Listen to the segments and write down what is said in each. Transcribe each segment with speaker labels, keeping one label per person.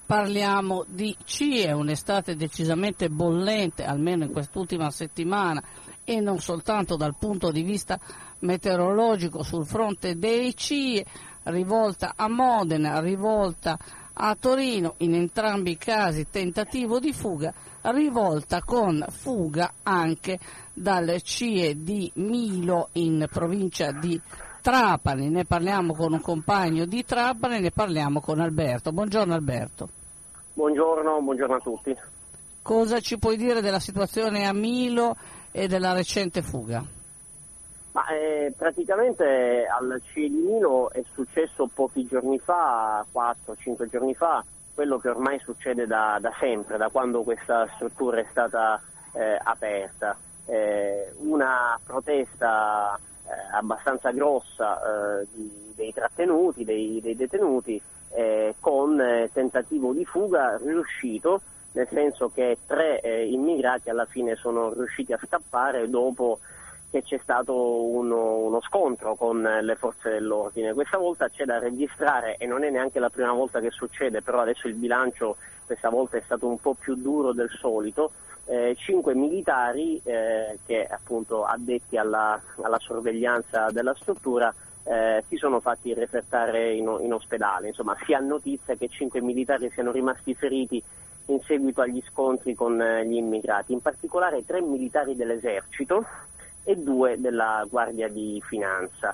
Speaker 1: parliamo di CIE, un'estate decisamente bollente, almeno in quest'ultima settimana, e non soltanto dal punto di vista meteorologico sul fronte dei CIE, rivolta a Modena, rivolta a Torino, in entrambi i casi tentativo di fuga, rivolta con fuga anche dal CIE di Milo in provincia di Trapani. Ne parliamo con un compagno di Trapani, ne parliamo con Alberto. Buongiorno Alberto.
Speaker 2: Buongiorno a tutti.
Speaker 1: Cosa ci puoi dire della situazione a Milo e della recente fuga?
Speaker 2: Praticamente al CIE di Milo è successo pochi giorni fa, 4-5 giorni fa, quello che ormai succede da sempre, da quando questa struttura è stata aperta. Una protesta abbastanza grossa dei trattenuti, dei detenuti, con tentativo di fuga riuscito, nel senso che 3 immigrati alla fine sono riusciti a scappare dopo che c'è stato uno scontro con le forze dell'ordine. Questa volta c'è da registrare, e non è neanche la prima volta che succede, però adesso il bilancio questa volta è stato un po' più duro del solito, 5 militari che appunto addetti alla sorveglianza della struttura si sono fatti refertare in ospedale. Insomma, si ha notizia che 5 militari siano rimasti feriti in seguito agli scontri con gli immigrati, in particolare 3 militari dell'esercito e 2 della Guardia di Finanza.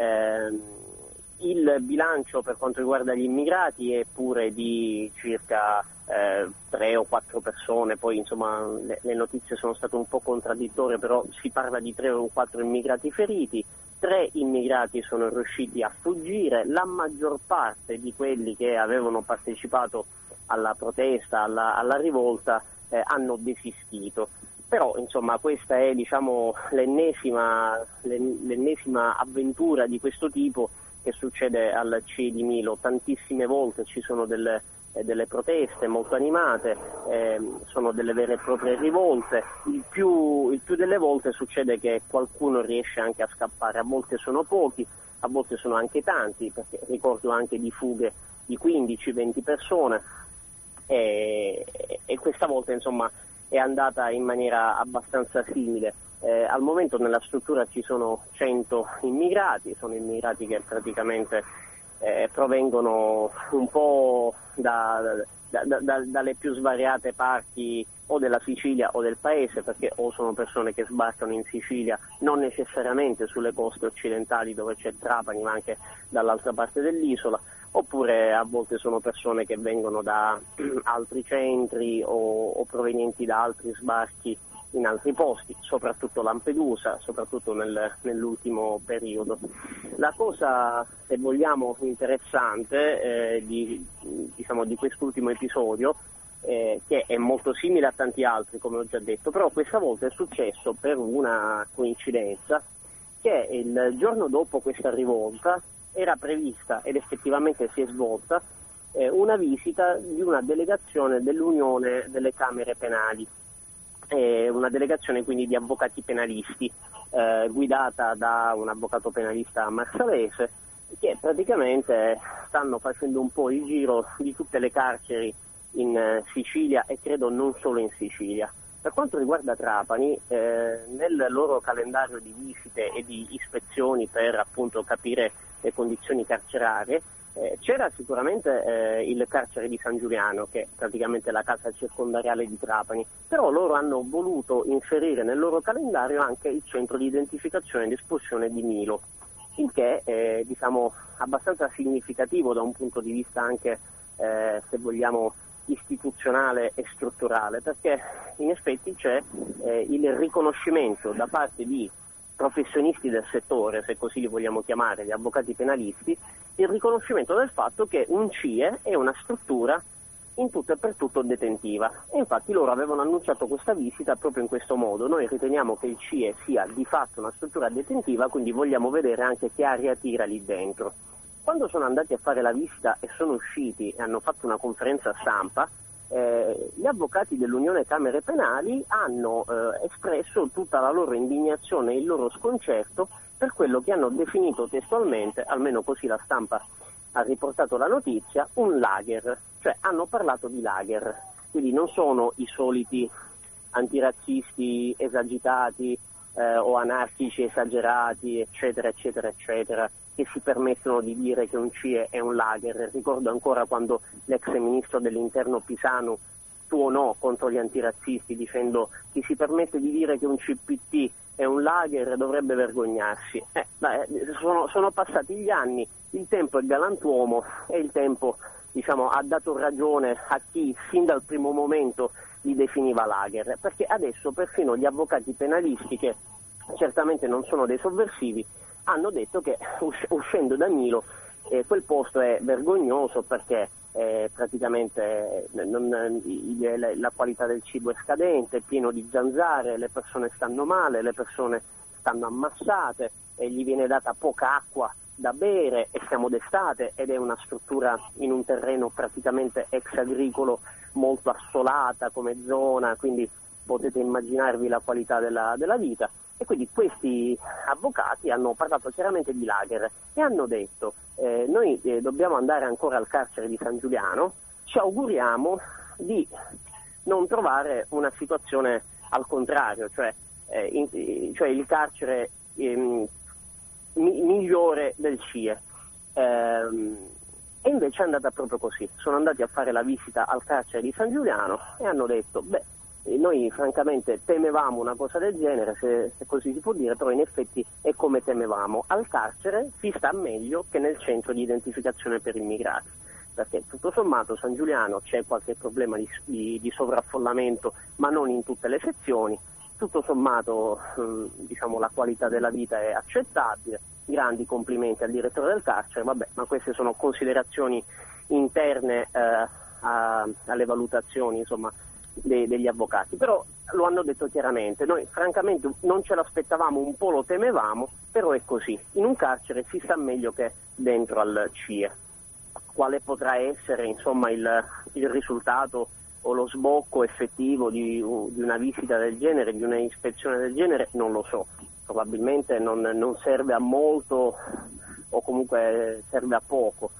Speaker 2: Il bilancio per quanto riguarda gli immigrati è pure di circa 3 o 4 persone, poi insomma le notizie sono state un po' contraddittorie, però si parla di 3 o 4 immigrati feriti. 3 immigrati sono riusciti a fuggire, la maggior parte di quelli che avevano partecipato alla protesta, alla rivolta, hanno desistito. Però insomma questa è l'ennesima avventura di questo tipo che succede al CIE di Milo. Tantissime volte ci sono delle proteste molto animate, sono delle vere e proprie rivolte. Il più delle volte succede che qualcuno riesce anche a scappare, a volte sono pochi, a volte sono anche tanti, perché ricordo anche di fughe di 15-20 persone, e questa volta insomma è andata in maniera abbastanza simile. Al momento nella struttura ci sono 100 immigrati, sono immigrati che praticamente provengono un po' dalle più svariate parti o della Sicilia o del paese, perché o sono persone che sbarcano in Sicilia, non necessariamente sulle coste occidentali dove c'è Trapani, ma anche dall'altra parte dell'isola, oppure a volte sono persone che vengono da altri centri o provenienti da altri sbarchi in altri posti, soprattutto Lampedusa, soprattutto nell'ultimo periodo. La cosa, se vogliamo, interessante di quest'ultimo episodio, che è molto simile a tanti altri, come ho già detto, però questa volta è successo per una coincidenza che il giorno dopo questa rivolta era prevista, ed effettivamente si è svolta, una visita di una delegazione dell'Unione delle Camere Penali, una delegazione quindi di avvocati penalisti, guidata da un avvocato penalista marsalese, che praticamente stanno facendo un po' il giro di tutte le carceri in Sicilia e credo non solo in Sicilia. Per quanto riguarda Trapani, nel loro calendario di visite e di ispezioni per appunto capire le condizioni carcerarie, c'era sicuramente il carcere di San Giuliano, che è praticamente la casa circondariale di Trapani, però loro hanno voluto inserire nel loro calendario anche il centro di identificazione ed espulsione di Milo, il che è abbastanza significativo da un punto di vista anche, se vogliamo, istituzionale e strutturale, perché in effetti c'è il riconoscimento da parte di professionisti del settore, se così li vogliamo chiamare, gli avvocati penalisti, il riconoscimento del fatto che un CIE è una struttura in tutto e per tutto detentiva, e infatti loro avevano annunciato questa visita proprio in questo modo. Noi riteniamo che il CIE sia di fatto una struttura detentiva, quindi vogliamo vedere anche che aria tira lì dentro. Quando sono andati a fare la visita e sono usciti e hanno fatto una conferenza stampa, gli avvocati dell'Unione Camere Penali hanno espresso tutta la loro indignazione e il loro sconcerto per quello che hanno definito testualmente, almeno così la stampa ha riportato la notizia, un lager, cioè hanno parlato di lager, quindi non sono i soliti antirazzisti esagitati o anarchici esagerati, eccetera, eccetera, eccetera, che si permettono di dire che un CIE è un lager. Ricordo ancora quando l'ex ministro dell'interno Pisanu tuonò contro gli antirazzisti dicendo chi si permette di dire che un CPT è un lager dovrebbe vergognarsi. Sono passati gli anni, il tempo è galantuomo e il tempo, diciamo, ha dato ragione a chi sin dal primo momento li definiva lager, perché adesso perfino gli avvocati penalisti, che certamente non sono dei sovversivi, hanno detto che uscendo da Milo quel posto è vergognoso perché praticamente la qualità del cibo è scadente, è pieno di zanzare, le persone stanno male, le persone stanno ammassate e gli viene data poca acqua da bere e siamo d'estate ed è una struttura in un terreno praticamente ex agricolo molto assolata come zona, quindi potete immaginarvi la qualità della vita. E quindi questi avvocati hanno parlato chiaramente di lager e hanno detto noi dobbiamo andare ancora al carcere di San Giuliano, ci auguriamo di non trovare una situazione al contrario, cioè il carcere migliore del CIE. E invece è andata proprio così, sono andati a fare la visita al carcere di San Giuliano e hanno detto noi francamente temevamo una cosa del genere, se così si può dire, però in effetti è come temevamo. Al carcere si sta meglio che nel centro di identificazione per immigrati, perché tutto sommato San Giuliano c'è qualche problema di sovraffollamento, ma non in tutte le sezioni. Tutto sommato diciamo la qualità della vita è accettabile, grandi complimenti al direttore del carcere, ma queste sono considerazioni interne alle valutazioni, insomma, degli avvocati, però lo hanno detto chiaramente, noi francamente non ce l'aspettavamo, un po' lo temevamo, però è così, in un carcere si sta meglio che dentro al CIE. Quale potrà essere insomma il risultato o lo sbocco effettivo di una visita del genere, di una ispezione del genere, non lo so, probabilmente non serve a molto o comunque serve a poco,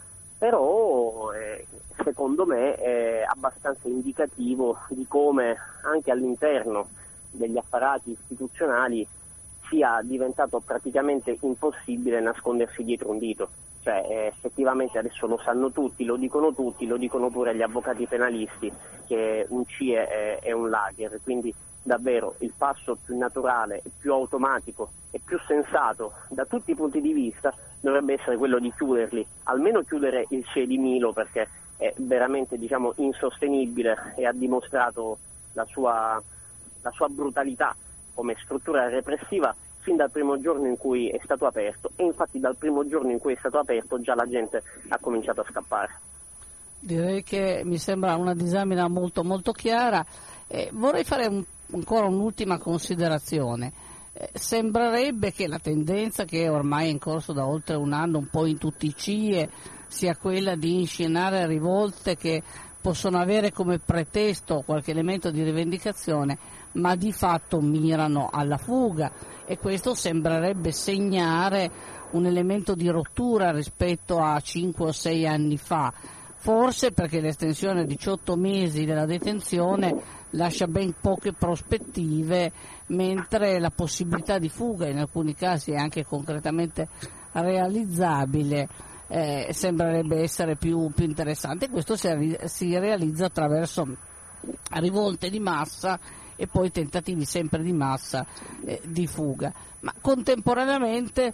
Speaker 2: però secondo me è abbastanza indicativo di come anche all'interno degli apparati istituzionali sia diventato praticamente impossibile nascondersi dietro un dito, cioè effettivamente adesso lo sanno tutti, lo dicono pure gli avvocati penalisti che un CIE è un lager, quindi davvero il passo più naturale, più automatico e più sensato da tutti i punti di vista dovrebbe essere quello di chiuderli, almeno chiudere il CIE di Milo, perché è veramente, diciamo, insostenibile e ha dimostrato la sua brutalità come struttura repressiva fin dal primo giorno in cui è stato aperto, e infatti dal primo giorno in cui è stato aperto già la gente ha cominciato a scappare.
Speaker 1: Direi che mi sembra una disamina molto molto chiara. Vorrei fare ancora un'ultima considerazione. Sembrerebbe che la tendenza che è ormai in corso da oltre un anno un po' in tutti i CIE sia quella di inscenare rivolte che possono avere come pretesto qualche elemento di rivendicazione, ma di fatto mirano alla fuga, e questo sembrerebbe segnare un elemento di rottura rispetto a 5 o 6 anni fa, forse perché l'estensione a 18 mesi della detenzione lascia ben poche prospettive, mentre la possibilità di fuga in alcuni casi è anche concretamente realizzabile, sembrerebbe essere più interessante. Questo si realizza attraverso rivolte di massa e poi tentativi sempre di massa di fuga, ma contemporaneamente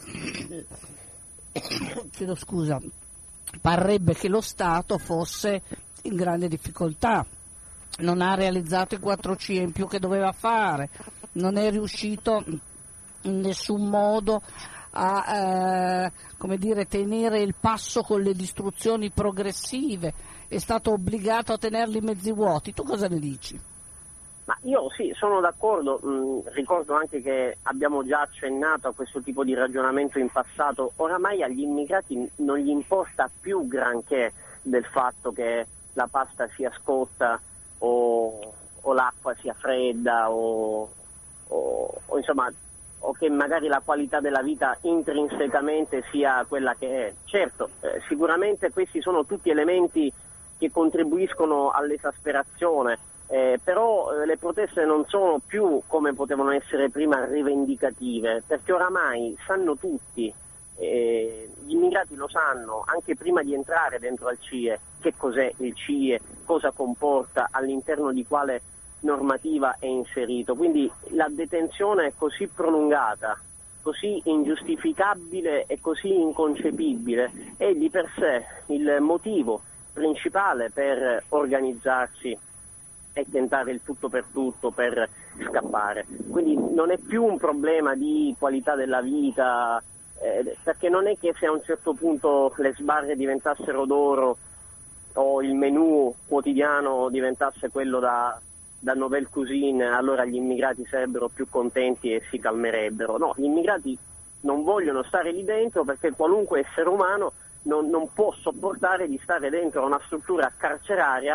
Speaker 1: chiedo scusa, parrebbe che lo Stato fosse in grande difficoltà, non ha realizzato i 4 CIE in più che doveva fare, non è riuscito in nessun modo a tenere il passo con le distruzioni progressive, è stato obbligato a tenerli mezzi vuoti. Tu cosa ne dici?
Speaker 2: Ma io sì, sono d'accordo, ricordo anche che abbiamo già accennato a questo tipo di ragionamento in passato. Oramai agli immigrati non gli importa più granché del fatto che la pasta sia scotta o l'acqua sia fredda o insomma o che magari la qualità della vita intrinsecamente sia quella che è. Certo, sicuramente questi sono tutti elementi che contribuiscono all'esasperazione, però le proteste non sono più, come potevano essere prima, rivendicative, perché oramai sanno tutti, gli immigrati lo sanno anche prima di entrare dentro al CIE, che cos'è il CIE, cosa comporta, all'interno di quale normativa è inserito. Quindi la detenzione è così prolungata, così ingiustificabile e così inconcepibile è di per sé il motivo principale per organizzarsi e tentare il tutto per tutto per scappare. Quindi non è più un problema di qualità della vita, perché non è che se a un certo punto le sbarre diventassero d'oro o il menù quotidiano diventasse quello da nouvelle cuisine, allora gli immigrati sarebbero più contenti e si calmerebbero. No, gli immigrati non vogliono stare lì dentro perché qualunque essere umano non può sopportare di stare dentro una struttura carceraria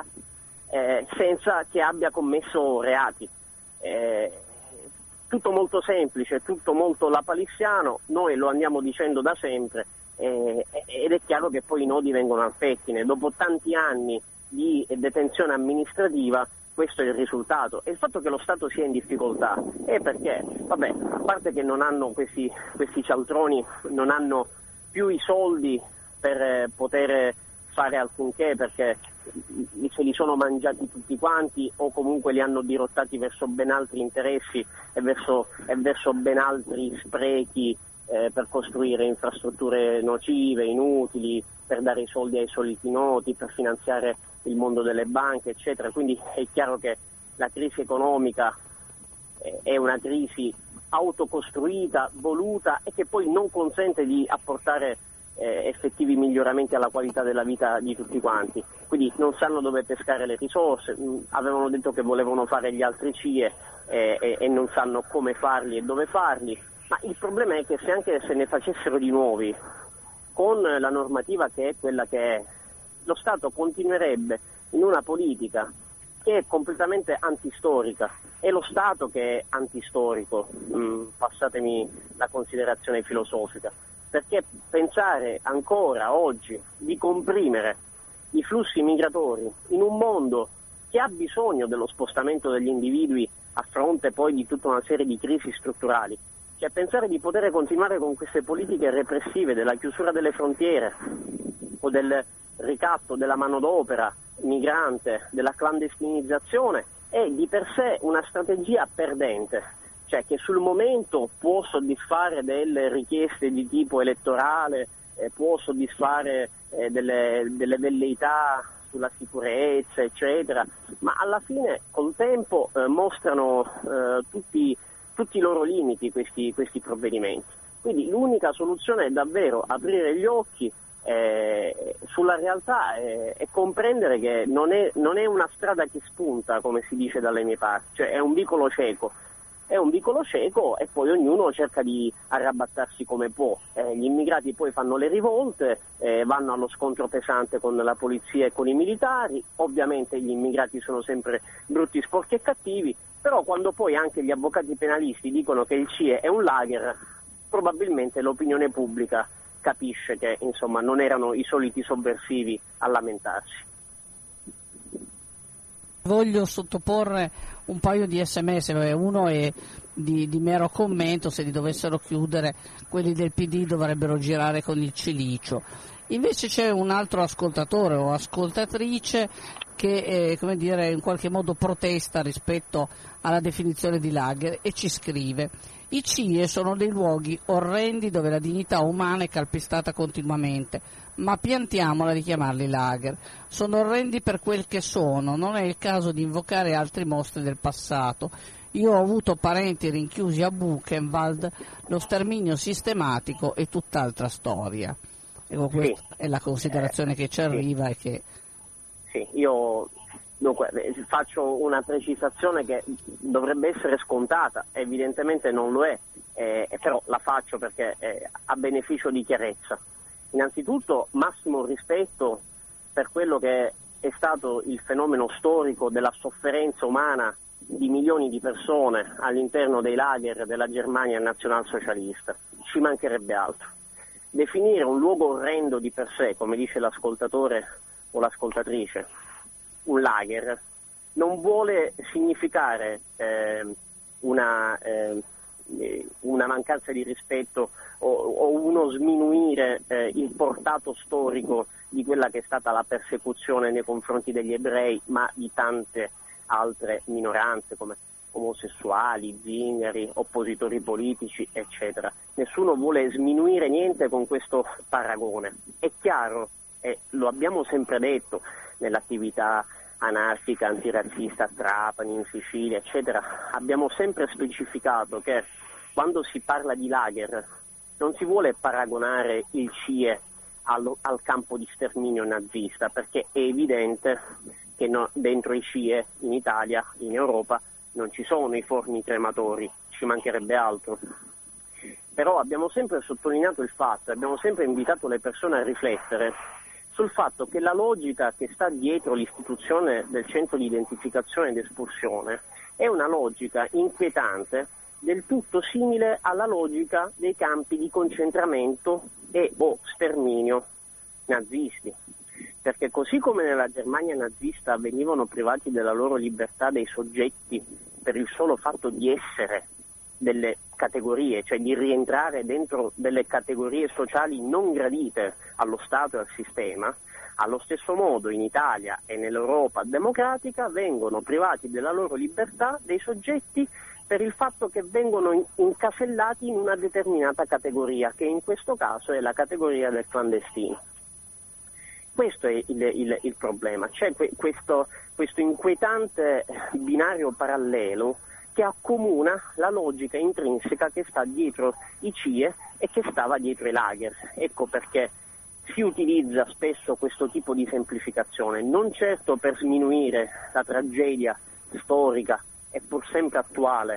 Speaker 2: senza che abbia commesso reati. Tutto molto semplice, tutto molto lapalissiano, noi lo andiamo dicendo da sempre ed è chiaro che poi i nodi vengono al pettine. Dopo tanti anni di detenzione amministrativa questo è il risultato, e il fatto che lo Stato sia in difficoltà è perché, a parte che non hanno questi cialtroni, non hanno più i soldi per poter fare alcunché, perché se li sono mangiati tutti quanti o comunque li hanno dirottati verso ben altri interessi e verso ben altri sprechi per costruire infrastrutture nocive, inutili, per dare i soldi ai soliti noti, per finanziare il mondo delle banche, eccetera. Quindi è chiaro che la crisi economica è una crisi autocostruita, voluta e che poi non consente di apportare effettivi miglioramenti alla qualità della vita di tutti quanti. Quindi non sanno dove pescare le risorse, avevano detto che volevano fare gli altri CIE e non sanno come farli e dove farli, ma il problema è che se anche se ne facessero di nuovi, con la normativa che è quella che è, lo Stato continuerebbe in una politica che è completamente antistorica. È lo Stato che è antistorico, passatemi la considerazione filosofica, perché pensare ancora oggi di comprimere i flussi migratori in un mondo che ha bisogno dello spostamento degli individui a fronte poi di tutta una serie di crisi strutturali, cioè pensare di poter continuare con queste politiche repressive della chiusura delle frontiere o del ricatto della manodopera migrante, della clandestinizzazione, è di per sé una strategia perdente, cioè che sul momento può soddisfare delle richieste di tipo elettorale, può soddisfare delle velleità sulla sicurezza, eccetera, ma alla fine col tempo mostrano tutti i loro limiti questi provvedimenti. Quindi l'unica soluzione è davvero aprire gli occhi sulla realtà e comprendere che non è una strada che spunta, come si dice dalle mie parti, cioè è un vicolo cieco. È un vicolo cieco e poi ognuno cerca di arrabattarsi come può. Gli immigrati poi fanno le rivolte, vanno allo scontro pesante con la polizia e con i militari. Ovviamente gli immigrati sono sempre brutti, sporchi e cattivi, però quando poi anche gli avvocati penalisti dicono che il CIE è un lager, probabilmente l'opinione pubblica capisce che insomma non erano i soliti sovversivi a lamentarsi.
Speaker 1: Voglio sottoporre un paio di SMS, uno è di mero commento: se li dovessero chiudere quelli del PD dovrebbero girare con il cilicio. Invece c'è un altro ascoltatore o ascoltatrice che in qualche modo protesta rispetto alla definizione di lager e ci scrive: i CIE sono dei luoghi orrendi dove la dignità umana è calpestata continuamente, ma piantiamola di chiamarli lager. Sono orrendi per quel che sono, non è il caso di invocare altri mostri del passato. Io ho avuto parenti rinchiusi a Buchenwald, lo sterminio sistematico è tutt'altra storia. Ecco, questa è la considerazione che ci arriva e che...
Speaker 2: Sì, io dunque faccio una precisazione che dovrebbe essere scontata, evidentemente non lo è, però la faccio perché a beneficio di chiarezza. Innanzitutto massimo rispetto per quello che è stato il fenomeno storico della sofferenza umana di milioni di persone all'interno dei lager della Germania nazionalsocialista, ci mancherebbe altro. Definire un luogo orrendo di per sé, come dice l'ascoltatore o l'ascoltatrice, un lager, non vuole significare una mancanza di rispetto o uno sminuire il portato storico di quella che è stata la persecuzione nei confronti degli ebrei, ma di tante altre minoranze come omosessuali, zingari, oppositori politici, eccetera. Nessuno vuole sminuire niente con questo paragone. È chiaro, e lo abbiamo sempre detto nell'attività anarchica, antirazzista a Trapani, in Sicilia, eccetera, abbiamo sempre specificato che quando si parla di lager non si vuole paragonare il CIE al campo di sterminio nazista, perché è evidente che dentro i CIE in Italia, in Europa, non ci sono i forni crematori, ci mancherebbe altro. Però abbiamo sempre sottolineato il fatto, abbiamo sempre invitato le persone a riflettere sul fatto che la logica che sta dietro l'istituzione del centro di identificazione ed espulsione è una logica inquietante, del tutto simile alla logica dei campi di concentramento e o sterminio nazisti. Perché così come nella Germania nazista venivano privati della loro libertà dei soggetti per il solo fatto di essere delle categorie, cioè di rientrare dentro delle categorie sociali non gradite allo Stato e al sistema, allo stesso modo in Italia e nell'Europa democratica vengono privati della loro libertà dei soggetti per il fatto che vengono incasellati in una determinata categoria, che in questo caso è la categoria del clandestino. Questo è il problema, c'è questo inquietante binario parallelo che accomuna la logica intrinseca che sta dietro i CIE e che stava dietro i lager. Ecco perché si utilizza spesso questo tipo di semplificazione, non certo per sminuire la tragedia storica e pur sempre attuale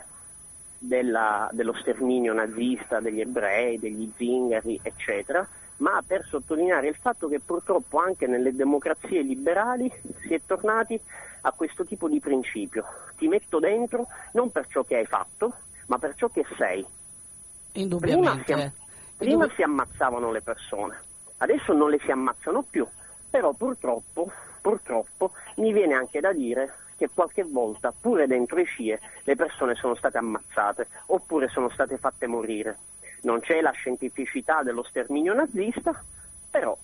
Speaker 2: dello sterminio nazista, degli ebrei, degli zingari, eccetera, ma per sottolineare il fatto che purtroppo anche nelle democrazie liberali si è tornati a questo tipo di principio. Ti metto dentro non per ciò che hai fatto, ma per ciò che sei.
Speaker 1: Indubbiamente.
Speaker 2: Prima si ammazzavano le persone, adesso non le si ammazzano più, però purtroppo mi viene anche da dire che qualche volta pure dentro i CIE le persone sono state ammazzate oppure sono state fatte morire. Non c'è la scientificità dello sterminio nazista, però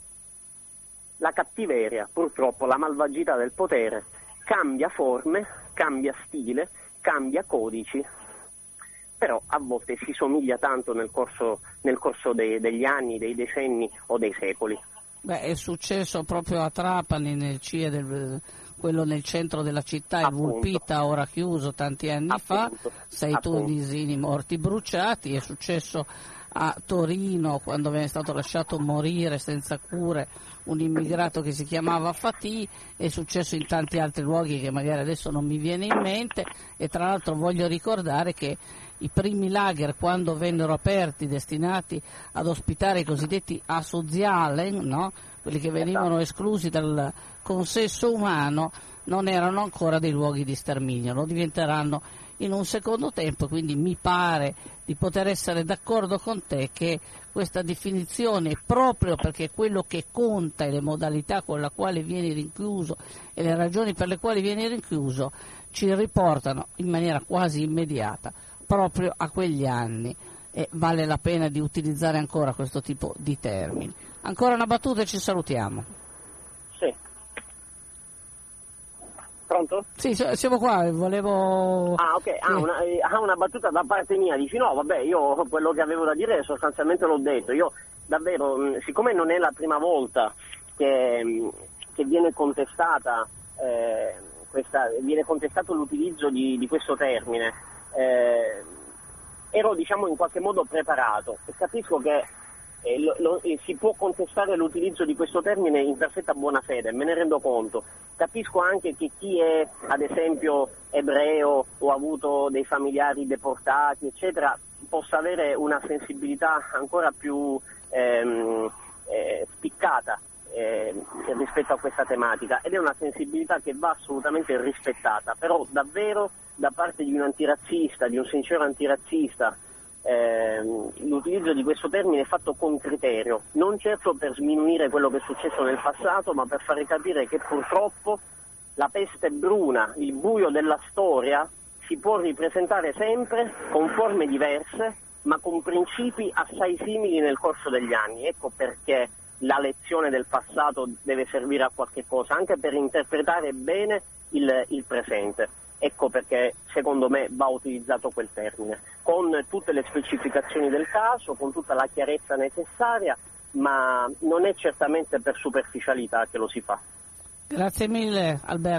Speaker 2: la cattiveria, purtroppo la malvagità del potere cambia forme, cambia stile, cambia codici, però a volte si somiglia tanto nel corso degli anni, dei decenni o dei secoli.
Speaker 1: Beh, è successo proprio a Trapani, nel CIE, quello nel centro della città, il Vulpita, ora chiuso tanti anni fa, 6 tunisini morti bruciati. È successo a Torino quando venne stato lasciato morire senza cure un immigrato che si chiamava Fatih, è successo in tanti altri luoghi che magari adesso non mi viene in mente. E tra l'altro voglio ricordare che i primi lager, quando vennero aperti, destinati ad ospitare i cosiddetti Asozialen, no? Quelli che venivano esclusi dal consesso umano, non erano ancora dei luoghi di sterminio, lo diventeranno in un secondo tempo. Quindi mi pare di poter essere d'accordo con te che questa definizione, proprio perché quello che conta è le modalità con la quale vieni rinchiuso e le ragioni per le quali vieni rinchiuso, ci riportano in maniera quasi immediata proprio a quegli anni, e vale la pena di utilizzare ancora questo tipo di termini. Ancora una battuta e ci salutiamo.
Speaker 2: Sì. Pronto?
Speaker 1: Sì, siamo qua, volevo...
Speaker 2: Ah, ok, una battuta da parte mia, dici no, vabbè, io quello che avevo da dire sostanzialmente l'ho detto. Io davvero, siccome non è la prima volta che viene contestata viene contestato l'utilizzo di questo termine, ero in qualche modo preparato e capisco che si può contestare l'utilizzo di questo termine in perfetta buona fede, me ne rendo conto. Capisco anche che chi è ad esempio ebreo o ha avuto dei familiari deportati eccetera possa avere una sensibilità ancora più spiccata rispetto a questa tematica, ed è una sensibilità che va assolutamente rispettata, però davvero da parte di un antirazzista, di un sincero antirazzista, l'utilizzo di questo termine è fatto con criterio, non certo per sminuire quello che è successo nel passato, ma per fare capire che purtroppo la peste bruna, il buio della storia, si può ripresentare sempre con forme diverse, ma con principi assai simili nel corso degli anni. Ecco perché la lezione del passato deve servire a qualche cosa, anche per interpretare bene il presente. Ecco perché secondo me va utilizzato quel termine, con tutte le specificazioni del caso, con tutta la chiarezza necessaria, ma non è certamente per superficialità che lo si fa.
Speaker 1: Grazie mille Alberto.